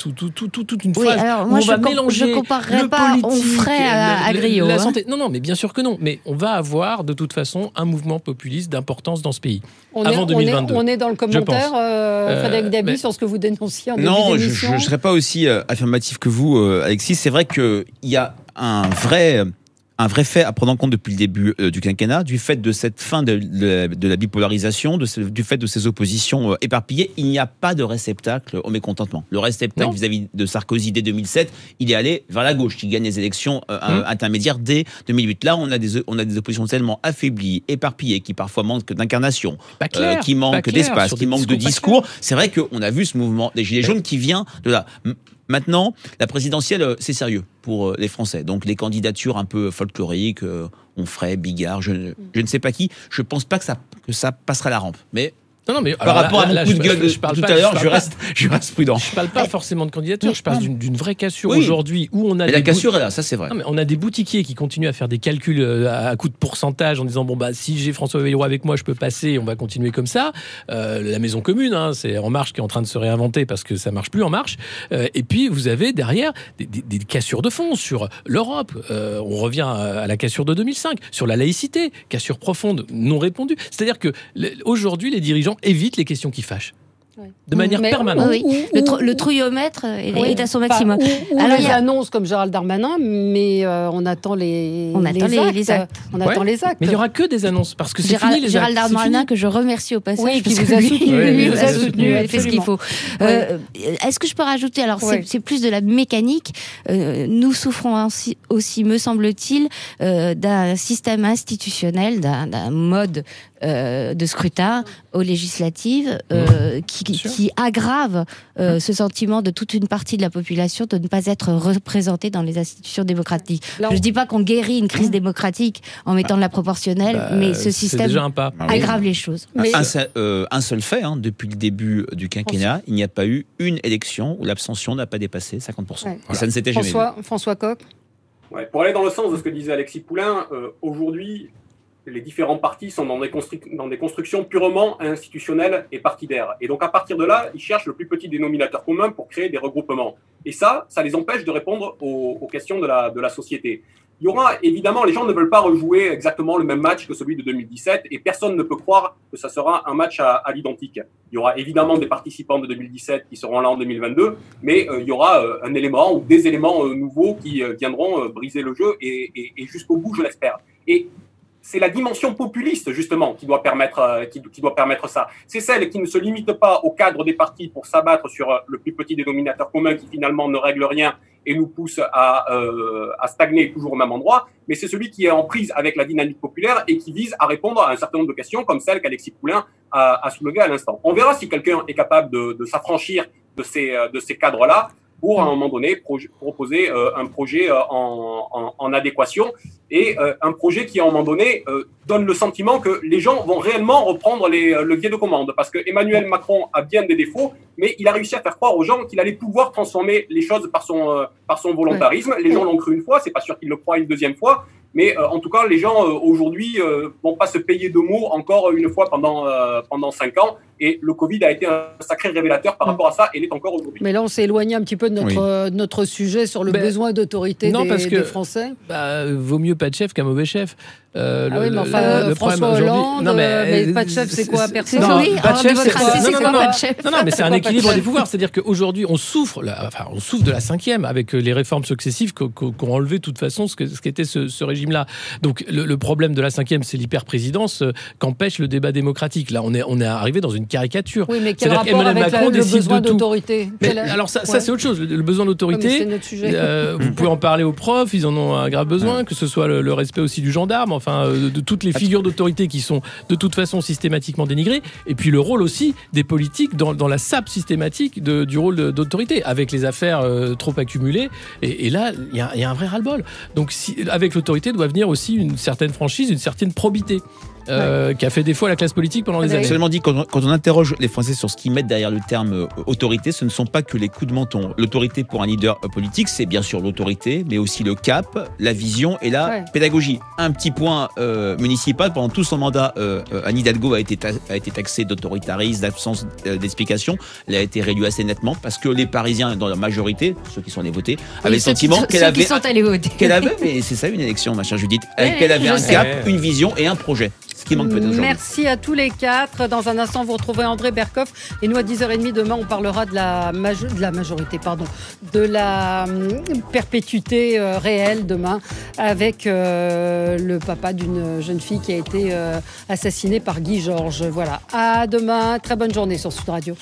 toute une phrase alors, où moi, on va mélanger je comparerais pas Onfray à Griot. La santé. Non, mais bien sûr que non. Mais on va avoir de toute façon un mouvement populiste d'importance dans ce pays avant 2022. On est dans le commentaire, Frédéric Dabi, sur ce que vous dénonciez en début d'émission. Non, je ne serais pas aussi affirmatif que vous, Alexis. C'est vrai qu'il y a un vrai fait à prendre en compte depuis le début du quinquennat, du fait de cette fin de la bipolarisation, du fait de ces oppositions éparpillées. Il n'y a pas de réceptacle au mécontentement. Le réceptacle vis-à-vis de Sarkozy dès 2007, il est allé vers la gauche, qui gagne les élections intermédiaires dès 2008. Là, on a des oppositions tellement affaiblies, éparpillées, qui parfois manquent d'incarnation, qui manquent d'espace, qui manquent de discours. C'est vrai qu'on a vu ce mouvement des Gilets jaunes qui vient de là. Maintenant, la présidentielle, c'est sérieux pour les Français. Donc les candidatures un peu folkloriques, Onfray, Bigard, je ne sais pas qui, je ne pense pas que ça passera la rampe. Mais Non, mais par rapport à mon coup de gueule de tout à l'heure, je reste prudent. Je parle pas forcément de candidature, je parle d'une vraie cassure aujourd'hui où on a. Et la cassure est là, ça c'est vrai. Non, mais on a des boutiquiers qui continuent à faire des calculs à coup de pourcentage en disant bon bah si j'ai François Bayrou avec moi, je peux passer, on va continuer comme ça. La maison commune, c'est En Marche qui est en train de se réinventer parce que ça marche plus En Marche. Et puis vous avez derrière des cassures de fond sur l'Europe. On revient à la cassure de 2005 sur la laïcité, cassure profonde non répondue. C'est-à-dire que aujourd'hui les dirigeants évitent les questions qui fâchent. De manière permanente. Oui. Le trouillomètre est à son maximum. Alors, il y a annonces comme Gérald Darmanin, mais on attend les actes. On attend les actes. Mais il n'y aura que des annonces, parce que c'est fini les actes. Gérald Darmanin, que je remercie au passage, qui vous a soutenu. Il vous a soutenu, il fait ce qu'il faut. Est-ce que je peux rajouter, alors c'est plus de la mécanique, nous souffrons aussi, me semble-t-il, d'un système institutionnel, d'un mode de scrutin aux législatives qui aggrave ce sentiment de toute une partie de la population de ne pas être représentée dans les institutions démocratiques. Je ne dis pas qu'on guérit une crise démocratique en mettant de la proportionnelle, mais ce système aggrave les choses. Un seul fait, depuis le début du quinquennat, il n'y a pas eu une élection où l'abstention n'a pas dépassé 50%. Et ça ne s'était jamais vu. François Coq. Pour aller dans le sens de ce que disait Alexis Poulain, aujourd'hui, les différents partis sont dans des constructions purement institutionnelles et partidaires. Et donc, à partir de là, ils cherchent le plus petit dénominateur commun pour créer des regroupements. Et ça les empêche de répondre aux questions de la société. Il y aura, évidemment, les gens ne veulent pas rejouer exactement le même match que celui de 2017 et personne ne peut croire que ça sera un match à l'identique. Il y aura évidemment des participants de 2017 qui seront là en 2022, mais il y aura un élément ou des éléments nouveaux qui viendront briser le jeu et jusqu'au bout, je l'espère. Et c'est la dimension populiste, justement, qui doit permettre ça. C'est celle qui ne se limite pas au cadre des partis pour s'abattre sur le plus petit dénominateur commun qui, finalement, ne règle rien et nous pousse à stagner toujours au même endroit, mais c'est celui qui est en prise avec la dynamique populaire et qui vise à répondre à un certain nombre de questions, comme celle qu'Alexis Poulain a soulevée à l'instant. On verra si quelqu'un est capable de s'affranchir de ces cadres-là, pour à un moment donné proposer un projet en adéquation et un projet qui à un moment donné donne le sentiment que les gens vont réellement reprendre les leviers de commande, parce que Emmanuel Macron a bien des défauts, mais il a réussi à faire croire aux gens qu'il allait pouvoir transformer les choses par son volontarisme. Les gens l'ont cru une fois, c'est pas sûr qu'ils le croient une deuxième fois. Mais en tout cas, les gens aujourd'hui vont pas se payer de mots encore une fois pendant 5 ans. Et le Covid a été un sacré révélateur par rapport à ça, et l'est encore aujourd'hui. Mais là, on s'est éloigné un petit peu de notre sujet sur le besoin d'autorité des Français. Vaut mieux pas de chef qu'un mauvais chef. Oui, mais enfin, François Hollande, mais pas de chef, c'est quoi? Personne. Pas de chef, c'est quoi pas de chef? Non, mais c'est un équilibre des pouvoirs. C'est-à-dire qu'aujourd'hui, on souffre de la 5e avec les réformes successives qu'ont enlevé de toute façon ce qu'était ce régime-là. Donc, le problème de la 5e, c'est l'hyper-présidence qu'empêche le débat démocratique. Là, on est arrivé dans une caricature. Oui, mais quel rapport avec le besoin d'autorité? Alors ça, c'est autre chose. Le besoin d'autorité, vous pouvez en parler aux profs, ils en ont un grave besoin, que ce soit le respect aussi du gendarme, enfin, de toutes les figures d'autorité qui sont de toute façon systématiquement dénigrées, et puis le rôle aussi des politiques dans la sape systématique du rôle d'autorité, avec les affaires trop accumulées, et là, il y a un vrai ras-le-bol. Donc, avec l'autorité doit venir aussi une certaine franchise, une certaine probité. Qui a fait défaut à la classe politique pendant des années. Seulement dit, quand on interroge les Français sur ce qu'ils mettent derrière le terme autorité, ce ne sont pas que les coups de menton. L'autorité pour un leader politique, c'est bien sûr l'autorité, mais aussi le cap, la vision et la pédagogie. Un petit point municipal, pendant tout son mandat, Anne Hidalgo a été taxée d'autoritarisme, d'absence d'explication. Elle a été réélue assez nettement parce que les Parisiens, dans leur majorité, ceux qui sont allés voter, avaient le sentiment qu'elle avait, mais c'est ça une élection, ma chère Judith, qu'elle avait un cap, une vision et un projet. Merci à tous les 4. Dans un instant, vous retrouverez André Berkoff. Et nous, à 10h30 demain, on parlera de la perpétuité réelle demain, avec le papa d'une jeune fille qui a été assassinée par Guy Georges. Voilà. À demain. Très bonne journée sur Sud Radio.